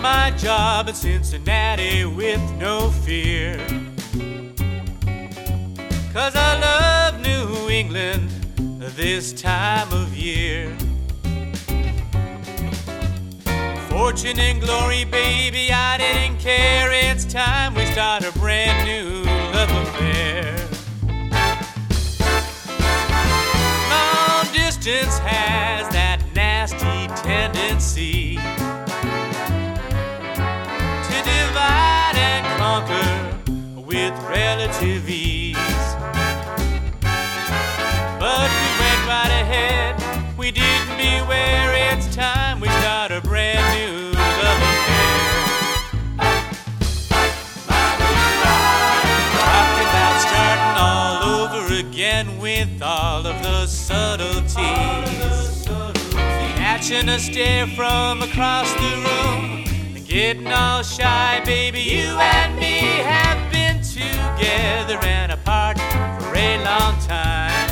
my job in Cincinnati with no fear. 'Cause I love New England this time of year. Fortune and glory, baby, I didn't care. It's time we start a brand new love affair. Long distance has that nasty tendency to divide and conquer with relative ease. But we went right ahead, we didn't beware. It's time we start a brand new love affair. Talking about starting all over again with all of the subtleties. Catching a stare from across the room and getting all shy, baby. You and me have been together and apart for a long time.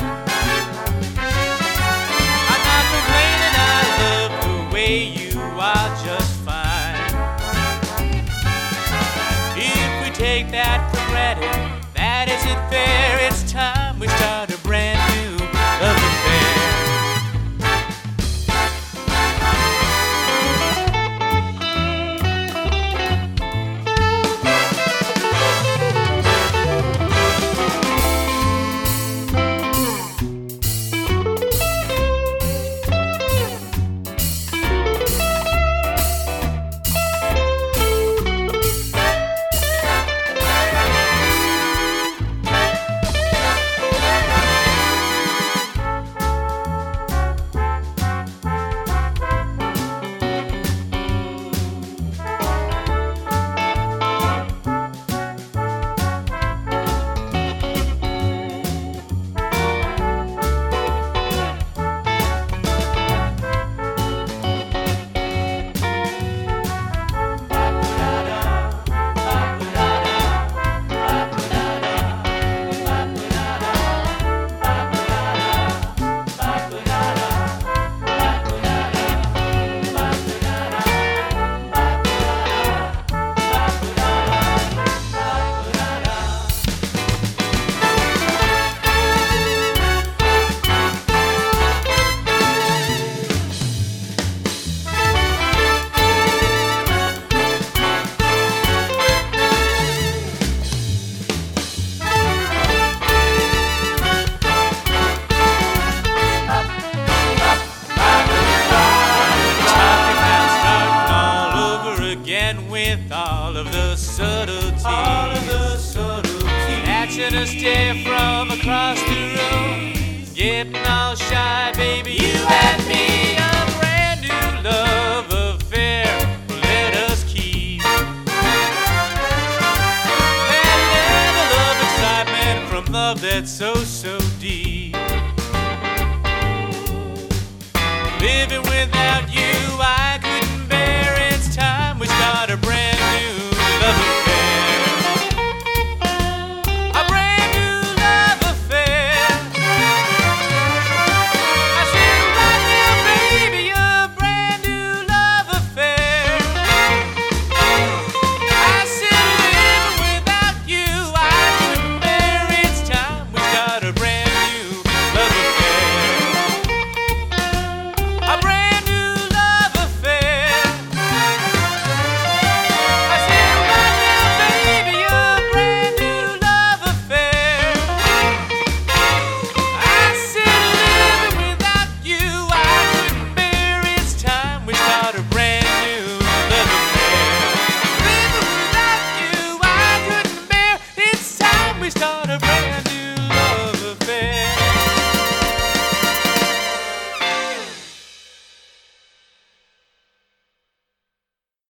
I'm not complaining, I love the way you are just fine. If we take that for granted, that isn't fair. It's time we start a brand new love affair. With all of the subtleties, catching a stare from across the room, getting all shy, baby. You and me, a brand new love affair. Let us keep that level of excitement from love that's so deep. Living without you, I couldn't bear. It's time we start a brand new love affair. A brand new love affair. I said right now, baby, a brand new love affair. I said living without you, I couldn't bear. It's time we start a brand new love affair. A brand new love affair. I said right now, baby, a brand new love affair. I said living without you, I couldn't bear. It's time we start a brand new love affair. Living without you, I couldn't bear. It's time we start a